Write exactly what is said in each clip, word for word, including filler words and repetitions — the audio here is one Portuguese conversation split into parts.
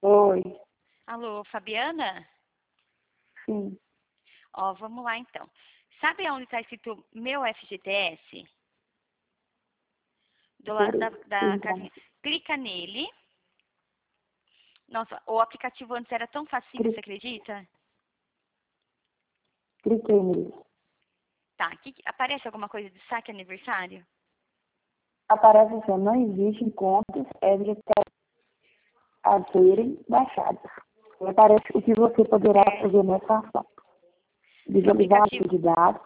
Oi, Alô, Fabiana? sim, Ó, vamos lá então. Sabe onde está escrito meu F G T S? Do lado peraí, da, da entra. casinha. Clica nele. Nossa, o aplicativo antes era tão facinho, você Cri- acredita? Cliquei nele. Tá, aqui aparece alguma coisa de saque aniversário? Aparece assim, não existem contas F G T S a serem baixadas. E aparece o que você poderá É, fazer nessa ação. que o Visualizar a aplicativo atividade.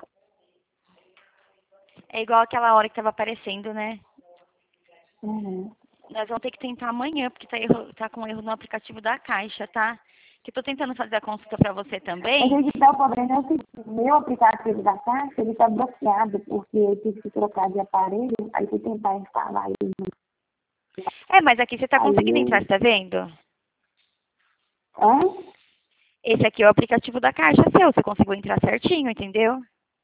é igual aquela hora que estava aparecendo, né? Uhum. Nós vamos ter que tentar amanhã, porque tá, erro, tá com erro no aplicativo da Caixa, tá? Que eu tô tentando fazer a consulta para você Mas também. aí que tá o problema é o seguinte, meu aplicativo da Caixa, ele tá bloqueado, porque eu tive que trocar de aparelho, aí fui tentar instalar ele. É, mas aqui você tá Aí conseguindo entrar, eu... você tá vendo? Hã? Esse aqui é o aplicativo da Caixa seu, você conseguiu entrar certinho, entendeu?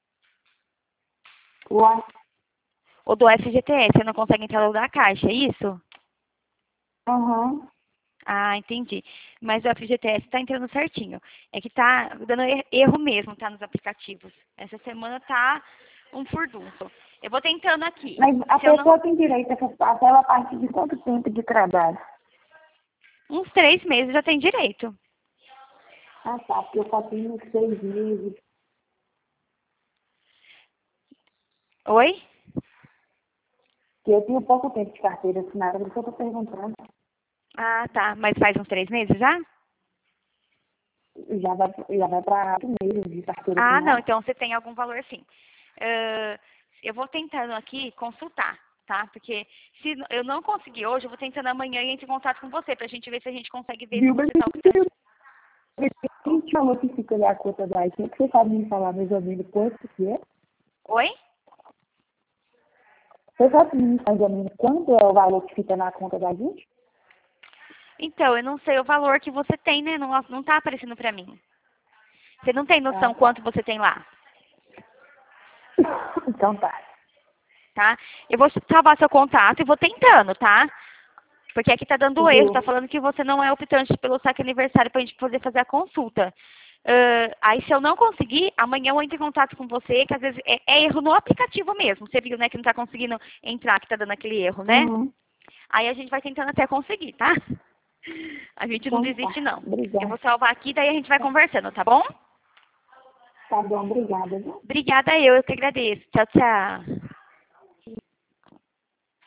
Uai. O do F G T S, você não consegue entrar no da Caixa, é isso? Aham. Ah, entendi. Mas o F G T S tá entrando certinho. É que tá dando er- erro mesmo, tá, nos aplicativos. Essa semana tá um furdunço. Eu vou tentando aqui. Mas a Se eu não... pessoa tem direito a essa parcela a partir de quanto tempo de trabalho? Uns três meses já tem direito. Ah, tá, porque eu só tenho seis meses. Oi? Que eu tenho pouco tempo de carteira assinada, por isso eu estou perguntando. Ah, tá. Mas faz uns três meses já? Já vai, já vai para oito meses de carteira Ah, não. assinada. Então você tem algum valor sim. Ah, eu vou tentando aqui consultar, tá? Porque se eu não conseguir hoje, eu vou tentando amanhã e entro em contato com você pra gente ver se a gente consegue ver se Viu? Mas você tá optando. quem te falou que fica ali a conta da iTunes? Você sabe me falar mais ou menos quanto que é? Oi? Você sabe me mais ou menos quanto é o valor que fica na conta da gente? Então, eu não sei o valor que você tem, né? Não, não tá aparecendo pra mim. Você não tem Ah, noção tá. quanto você tem lá, Então tá. tá? Eu vou salvar seu contato e vou tentando, tá? Porque aqui tá dando erro, tá Viu? falando que você não é optante pelo saque aniversário pra gente poder fazer a consulta. Ah, aí se eu não conseguir, amanhã eu entro em contato com você, que às vezes é, é erro no aplicativo mesmo. Você viu, né, que não tá conseguindo entrar, que tá dando aquele erro, né? Uhum. Aí a gente vai tentando até conseguir, tá? A gente não Então desiste, tá. não. Eu vou Obrigada. salvar aqui, daí a gente vai conversando, tá bom? Tá bom, obrigada, viu? Obrigada eu, eu que agradeço. Tchau, tchau.